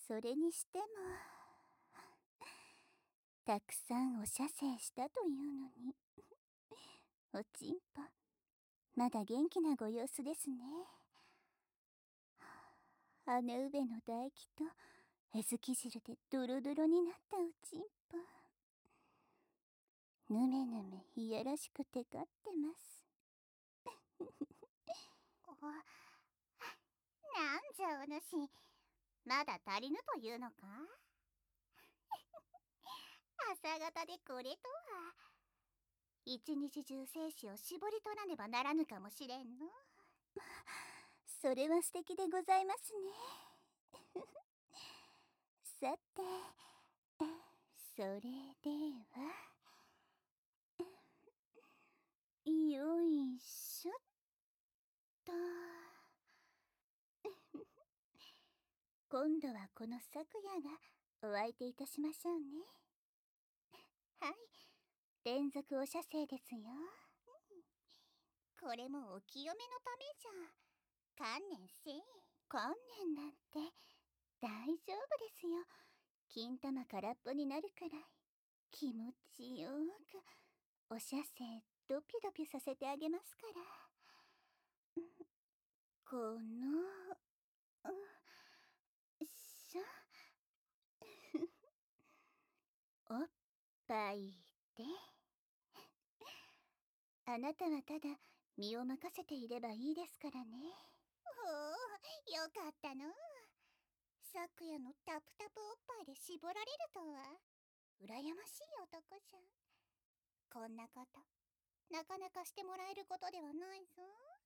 それにしても、たくさんお射精したというのに、おちんぽ、まだ元気なご様子ですね。姉上の唾液とえずき汁でドロドロになったおちんぽ。ぬめぬめいやらしくてかってます。 なんじゃお主、まだ足りぬというのか。朝方でこれとは。一日中精子を絞り取らねばならぬかもしれんの。 それは素敵でございますね。さて、それでは、よいしょっと。今度はこの昨夜がお相手いたしましょうね。はい、連続お射精ですよ。 これもお清めのためじゃ。観念せい。 観念なんて大丈夫ですよ。金玉空っぽになるくらい気持ちよくお射精ドピドピさせてあげますから。このしょおっぱいであなたはただ身を任せていればいいですからね。 おお、よかったの。昨夜のタプタプおっぱいで絞られるとは羨ましい男じゃ。こんなことなかなかしてもらえることではないぞ。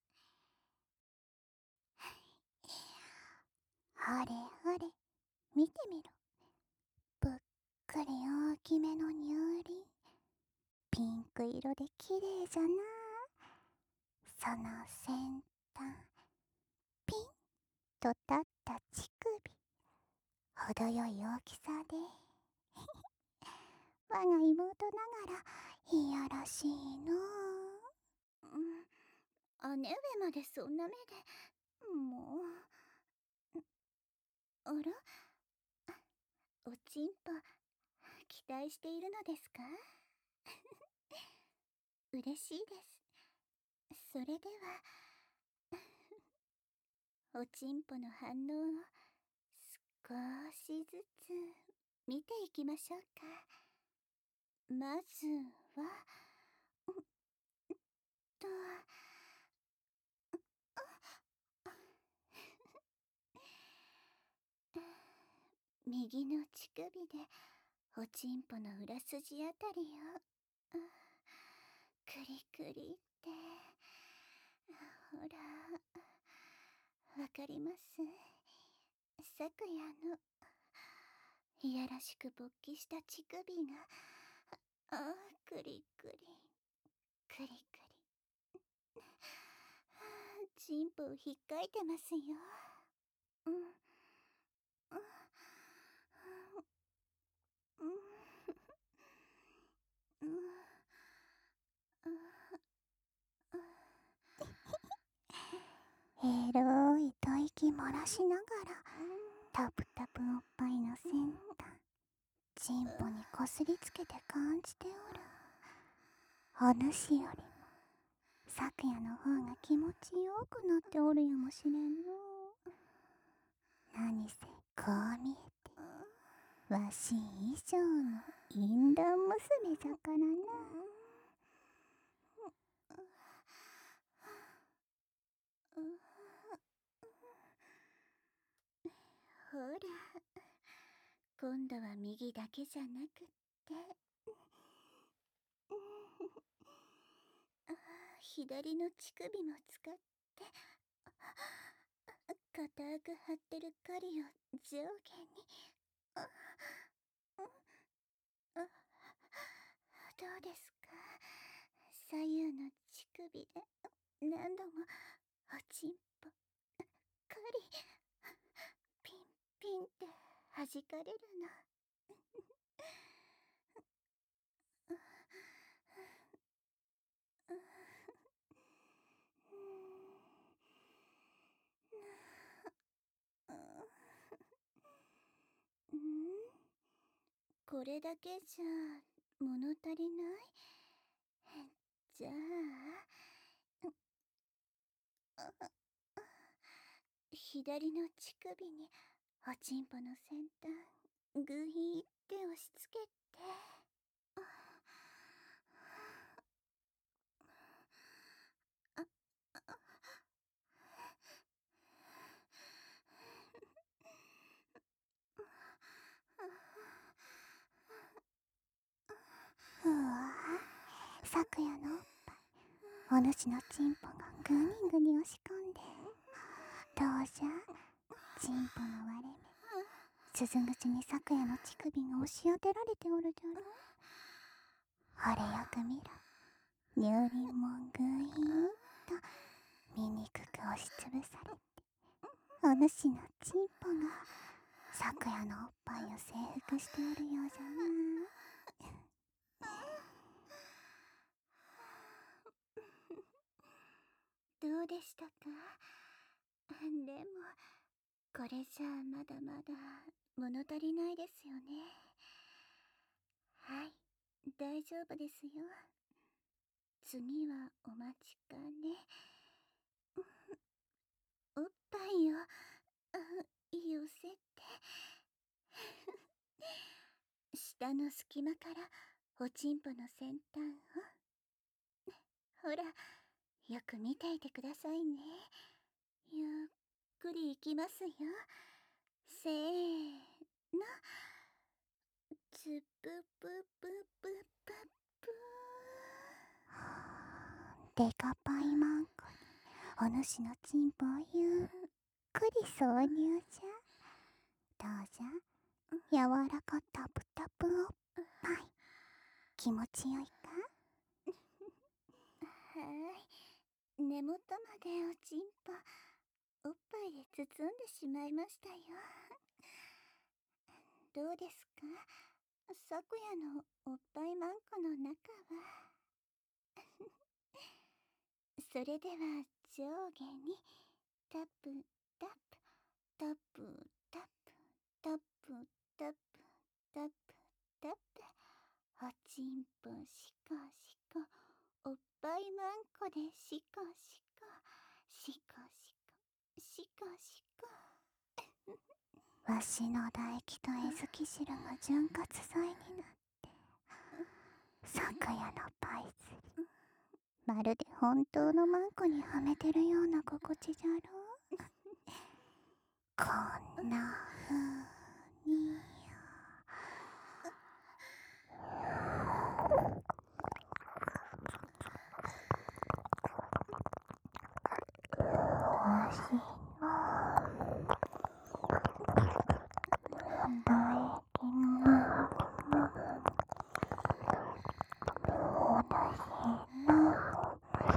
ほれほれ見てみろ。ぷっくり大きめの乳輪、ピンク色で綺麗じゃな。その先端、ピンと立った乳首、程よい大きさで我が妹ながらいやらしいの。姉上までそんな目で、もう。あら、おちんぽ期待しているのですか？嬉しいです。それではおちんぽの反応を少しずつ見ていきましょうか。まずはと右の乳首でおちんぽの裏筋あたりをクリクリってほらわかります？昨夜のいやらしく勃起した乳首がクリクリクリクリチンポをひっかいてますよ。うんうんうんエロい吐息漏らしながらタプタプおっぱいの先端チンポにこすりつけて感じておる。お主よりも昨夜の方が気持ちよくなっておるやもしれんの。何せこう見えてわし以上の淫乱娘じゃからな。ほら今度は右だけじゃなくって左の乳首も使って固く張ってる狩りを上下にどうですか？左右の乳首で何度もおちんぽ狩りピンピンって弾かれるの。 これだけじゃ物足りない。じゃあ、左の乳首におちんぽの先端グイーって押し付けて。 うわぁ、昨夜のおっぱい、お主のチンポがグニグニ押し込んで、どうじゃ、チンポの割れ目、鈴口に昨夜の乳首が押し当てられておるじゃろ。あれよく見ろ。乳輪もぐいーんと醜く押しつぶされて、お主のチンポが昨夜のおっぱいを征服しておるようじゃな。 どうでしたか？でもこれじゃあまだまだ物足りないですよね。はい、大丈夫ですよ。次はお待ちかね。おっぱいを寄せて下の隙間からおちんぽの先端を、ほら、よく見ていてくださいね。ゆっくりいきますよ。せーの。つぷぷぷぷぷぷ。 デカパイマンコにお主のチンポをゆっくり挿入じゃ。どうじゃ、柔らかタプタプおっぱい、気持ちよいか？ はい、根元までおちんぽおっぱいで包んでしまいましたよ。どうですか、昨夜のおっぱいマンコの中は。それでは上下にタプタプタプタプタプタプタプタプ、おちんぽシコシコ、おっぱいマンコでシコシコシコシコシコシコ。 わしの唾液とえずき汁が潤滑剤になって昨夜のパイズリ、まるで本当のマンコにはめてるような心地じゃろう。こんなふうにわしの唾液がお主の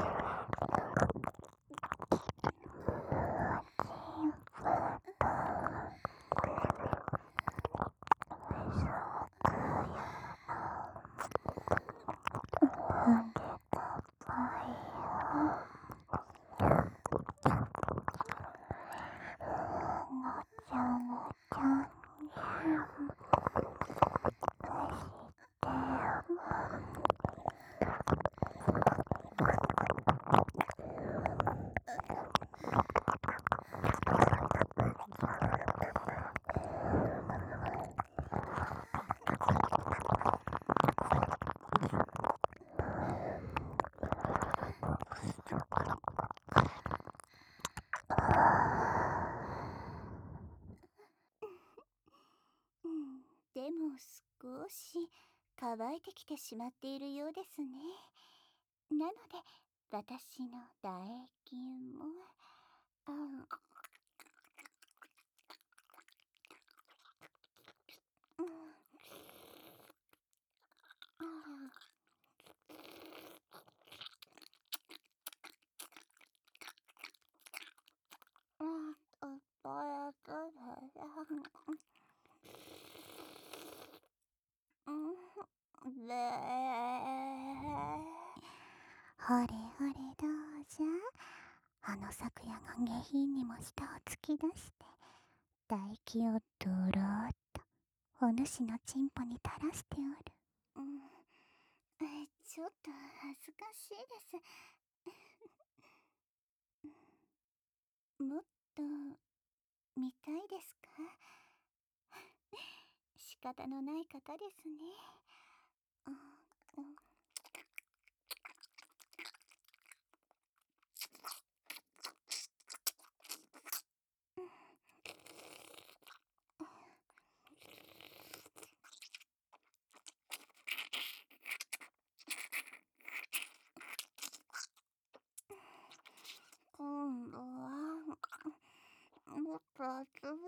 でも少し乾いてきてしまっているようですね。なので私の唾液もほれほれどうじゃ、あの昨夜が下品にも舌を突き出して唾液をドローっとお主のチンポに垂らしておる。 ちょっと恥ずかしいです。もっと見たいですか？仕方のない方ですね。今度はもっと集めて。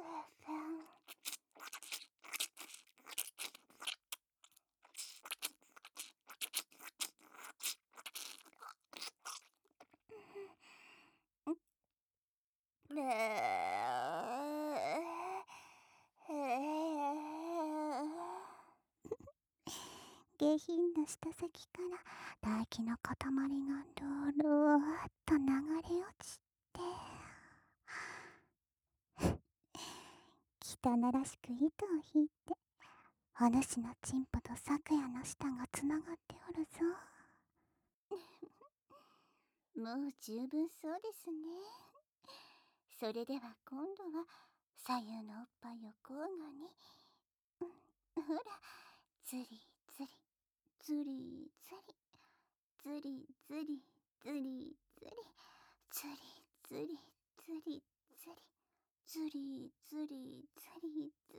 下品な舌先から唾液の塊がルールーっと流れ落ちて、汚らしく糸を引いて、お主のチンポと昨夜の舌がつながっておるぞ。 もう十分そうですね。それでは今度は左右のおっぱいを交互に。ほら、ずりずりずりずりずりずりずりずりずりずりずりずりずりずりずりずり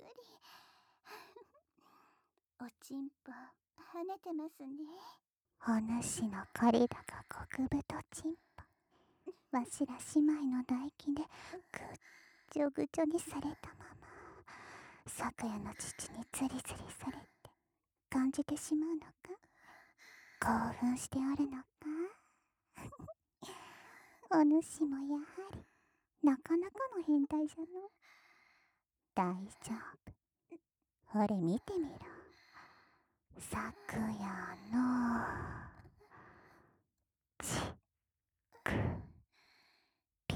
おちんぽ跳ねてますね。 お主の狩りだが極太チンポ、わしら姉妹の唾液でぐっちょぐちょにされたまま、昨夜の父にズリズリされて感じてしまうのか？興奮しておるのか？お主もやはりなかなかの変態じゃの。大丈夫。ほれ見てみろ。昨夜のチクピ。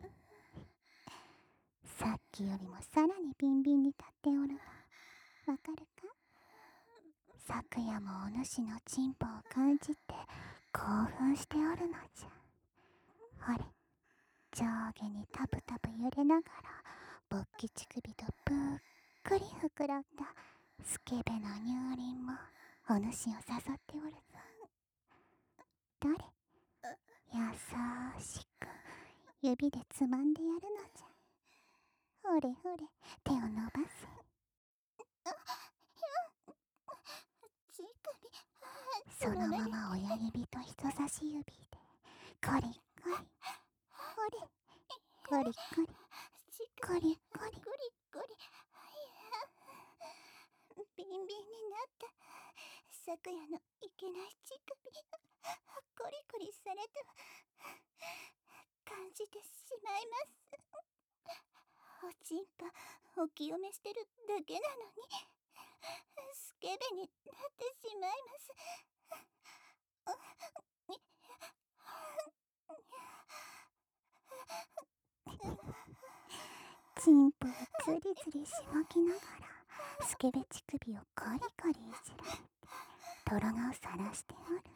さっきよりもさらにビンビンに立っておるのわかるか？昨夜もお主のチンポを感じて興奮しておるのじゃ。ほれ、上下にタプタプ揺れながら勃起乳首とぷっくり膨らんだスケベな乳輪もお主を誘っておるぞ。どれ、優しく指でつまんでやるのじゃ。ほれほれ、手を伸ばせ。 乳そのまま親指と人差し指でコリコリ、ほれコリコリ、コリコリ、 コリコリ。ビンビンになった昨夜のいけない乳首、コリコリされて感じてしまいます。おちんぽお清めしてるだけなのにスケベになってしまいます。 チンポをズリズリしごきながらスケベ乳首をコリコリいじられてトロがをさらしておる。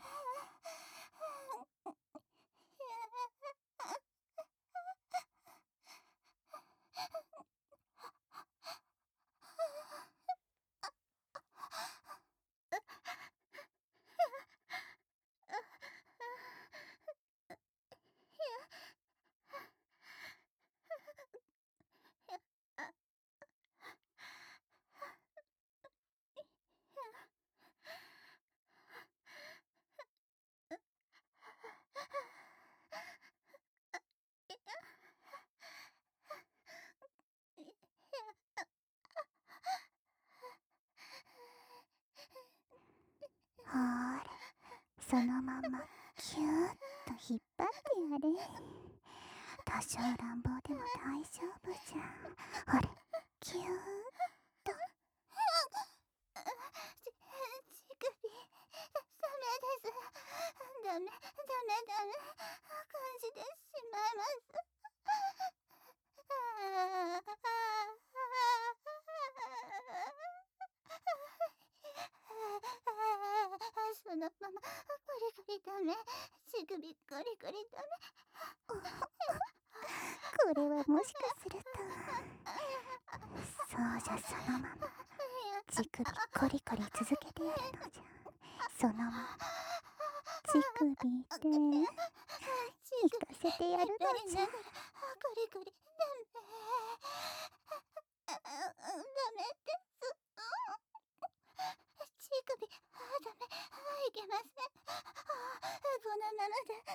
ほーれ、そのままキューッと引っ張ってやれ。多少乱暴でも大丈夫じゃ。ほれ、キューッと。 乳首ダメです。ダメ感じてしまいます。 のままゴリゴリダメ。乳首ゴリゴリダメ。 これはもしかすると、そうじゃ、そのまま乳首コリコリ続けてやるのじゃ。そのまま乳首で行かせてやるのじゃ。 ゴリゴリダメ。ダメです。乳首ダメ。いけません。このままだ。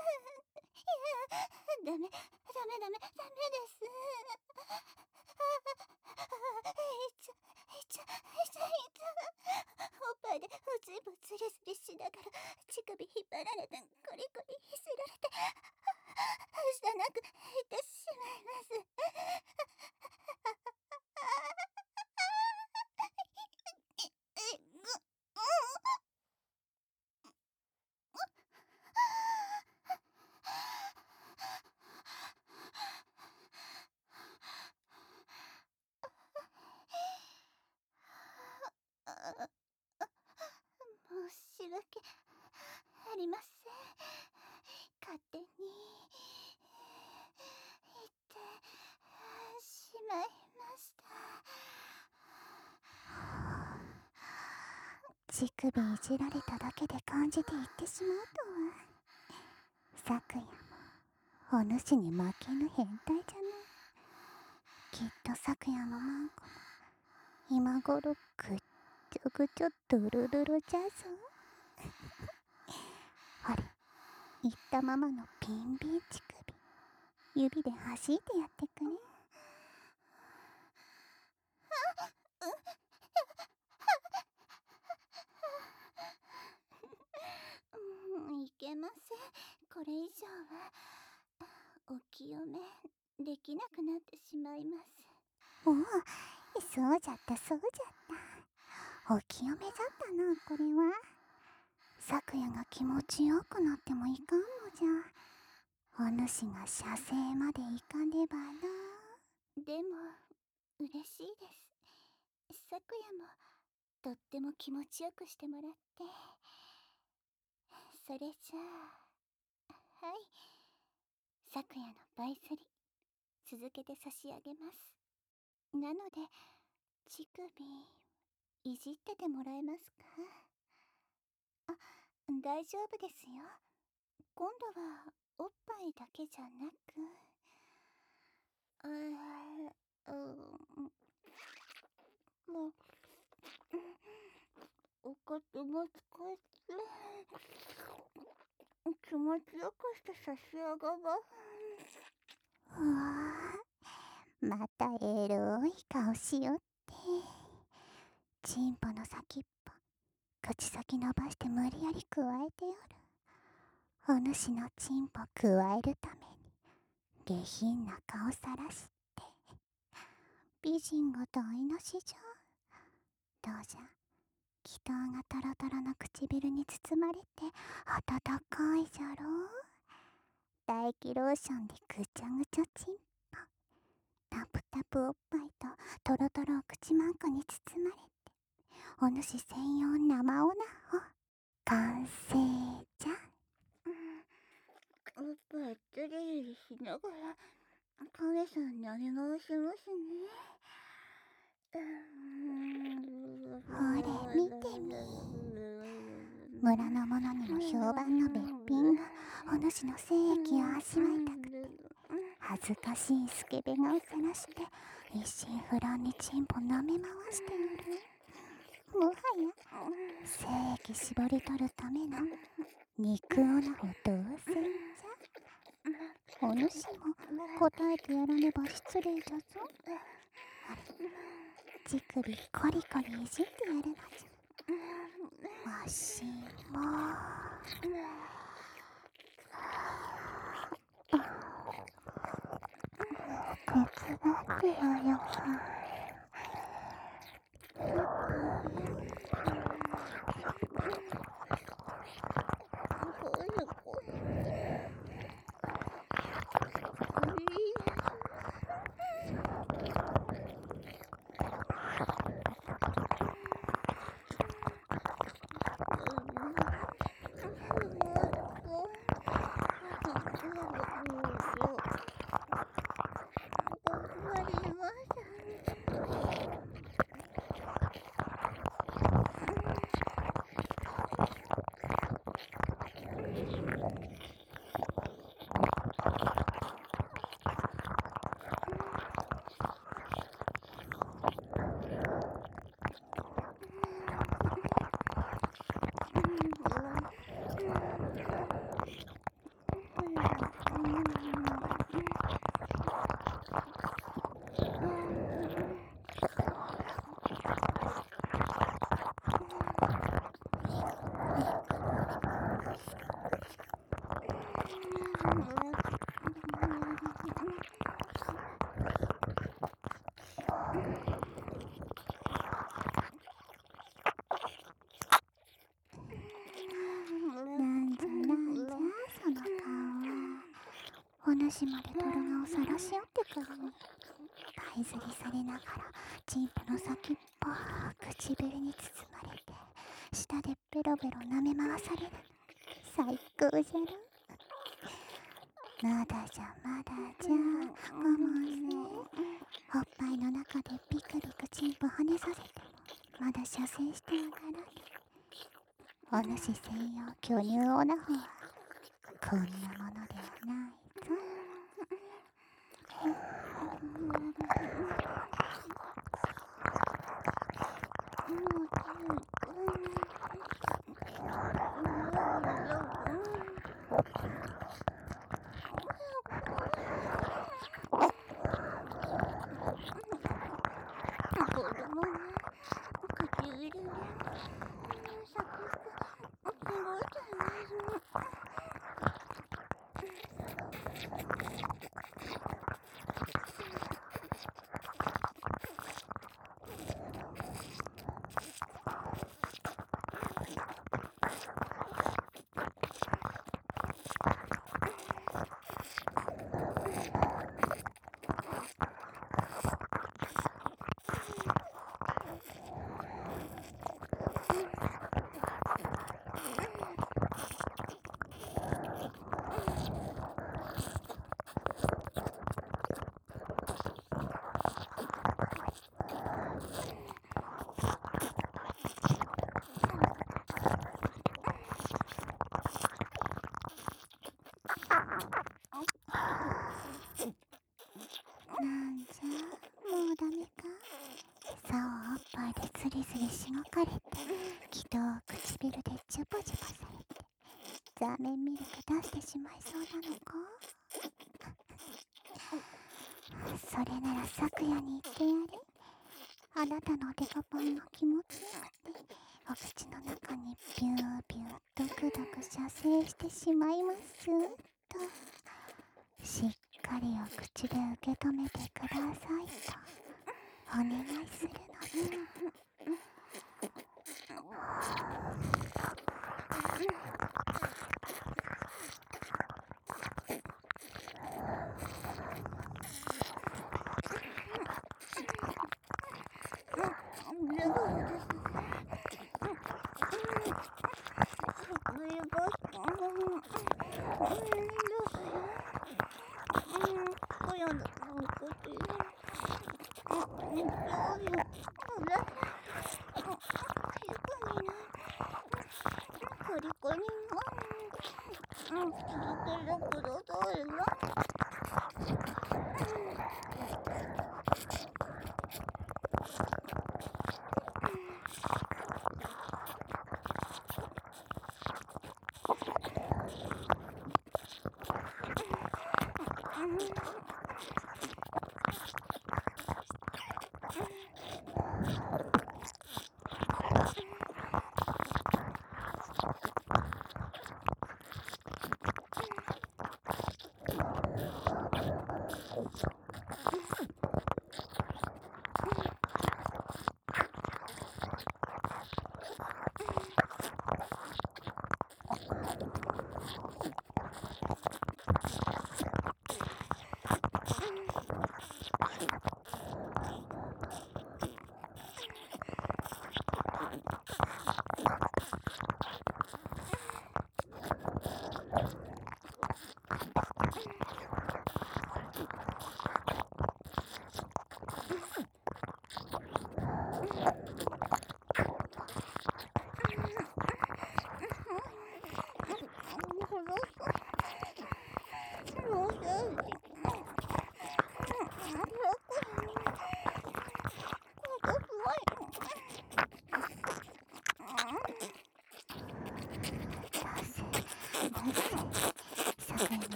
ダメダメダメダメです。おっぱいで全部ズリズリしながら乳首引っ張られてコリコリひせられて汚くいってしまいます。申し訳ありません。勝手に言ってしまいました。 乳首いじられただけで感じていってしまうとは。昨夜もお主に負けぬ変態じゃな。きっと昨夜のマンコも今頃ぐっちょぐちょドゥルルルじゃぞ。ほれ、言ったままのビンビン乳首、指で弾いてやってくれ。 いけません。これ以上はお清めできなくなってしまいます。 おお、そうじゃったそうじゃった。お清めじゃったな、これは。昨夜が気持ちよくなってもいかんのじゃ。お主が射精までいかねばな。 でも嬉しいです。昨夜もとっても気持ちよくしてもらって。それじゃあ、はい、昨夜のバイスリ続けて差し上げます。なので乳首いじっててもらえますか？あ、大丈夫ですよ。今度はおっぱいだけじゃなく、もうおかずも使って気持ちよくして差し上がば。 うわあ、またエロい顔しよって。チンポの先っぽ口先伸ばして無理やりくわえておる。お主のチンポくわえるために下品な顔さらして美人が台無しじゃ。どうじゃ、気筒がトロトロの唇に包まれて温かいじゃろう。唾液ローションでぐちゃぐちゃチンポ、タプタプおっぱいとトロトロお口マンコに包まれてお主専用生オナホ完成じゃ。 おっぱいずりずりしながら影さんにお願いしますね。 ほれ見てみ。村の者にも評判のべっぴんがお主の精液を味わいたくて恥ずかしいスケベ顔さらして一心不乱にチンポ舐め回しておる。もはや精液絞り取るための肉オナホ同然じゃ。お主も答えてやらねば失礼じゃぞ。あれ、乳首コリコリいじってやるのじゃ。わしも手伝ってよよ。 その顔は。お主まで泥顔さらし合ってくるに。這いずりされながらチンポの先っぽ唇に包まれて舌でベロベロ舐め回される。最高じゃろ。まだじゃ我慢せ。おっぱいの中でビクビクチンポ跳ねさせてもまだ射精してやがらぬ。お主専用巨乳オナホはこんなものではないぞ。なんじゃ、もうダメか。竿をおっぱいでズリズリしごかれて、気筒を唇でジュポジュポされて、ザーメンミルク出してしまいそうなのか。それなら昨夜に言ってやれ。あなたのデカパンの気持ちよって、お口の中にビュービュードクドク射精してしまいますと。しっかりお口で受け止めてくださいとお願いするのじゃ。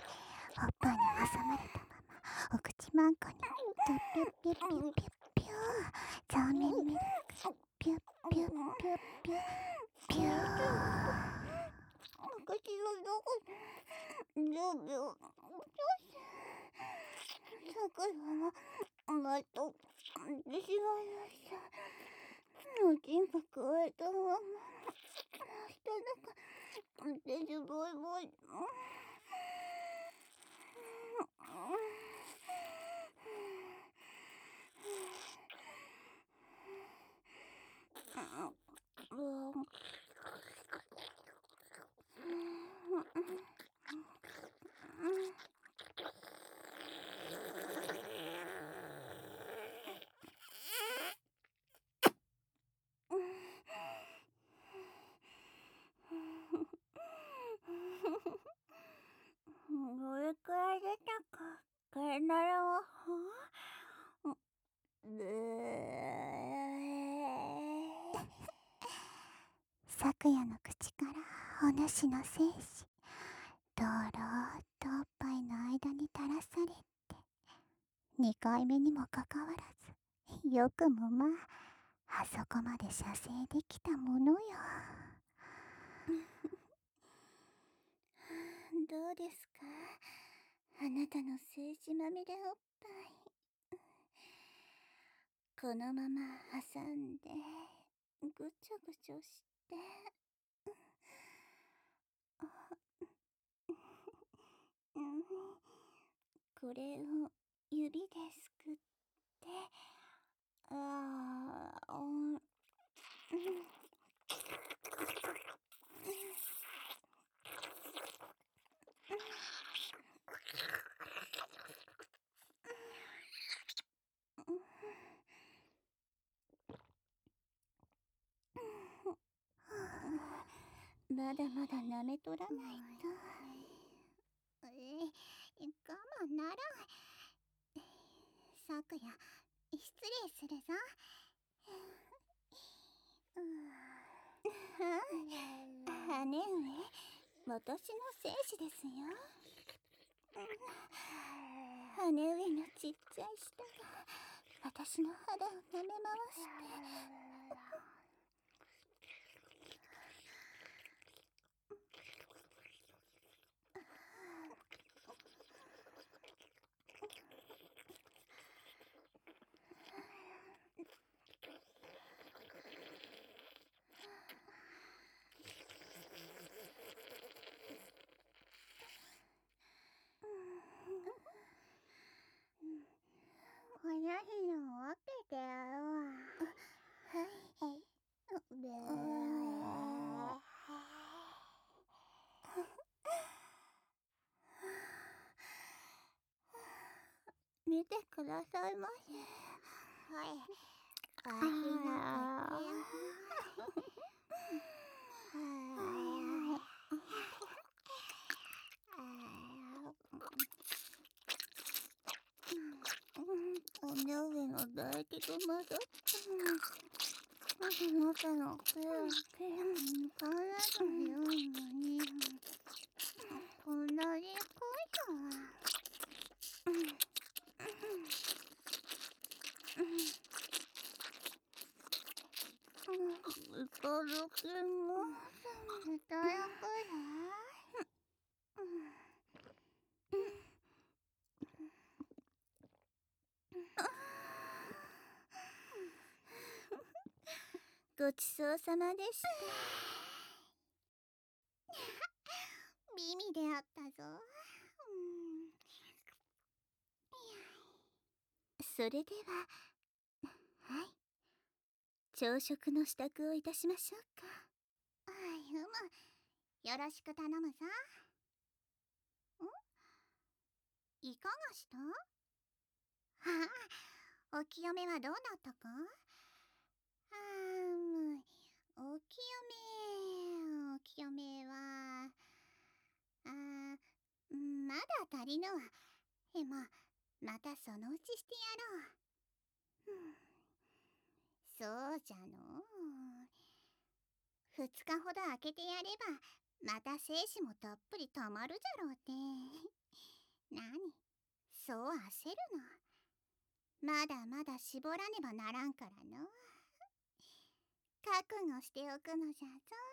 マンコにピュッピュッピュッピュッピュッピュザーメンミルクピュッピュッピュッピュッピュー。 赤白どこビュービュー。桜はまとってしまいました。のちんが加えたまま下の手でボイボイ。どれくらい出たか、さよならは。 昨夜の口からお主の精子とろーっとおっぱいの間に垂らされて、2回目にもかかわらずよくもまあそこまで射精できたものよ。 どうですか、あなたの精子まみれおっぱい。このまま挟んでぐちょぐちょしてこれを指ですくって、まだまだ舐めとらないと。我慢ならん。昨夜失礼するぞ。姉上、私の精子ですよ。姉上のちっちゃい舌が私の肌を舐め回して。この日のわけであろう。はい。見てくださいませ。はい。おひなくお姉上の唾液と混ざったあなたの手を体のようにこんなに濃いとは。いただきます。いただくよ。ごちそうさまでした。美味であったぞ。それでは、はい、朝食の支度をいたしましょうか。よろしく頼むぞ。いかがした？お清めはどうなったか？お清めは、まだ足りぬわ。またそのうちしてやろう。そうじゃのう。2日ほど空けてやれば、また精子もたっぷりたまるじゃろうて。なに、そう焦るな。 まだまだ絞らねばならんからの。覚悟しておくのじゃぞ。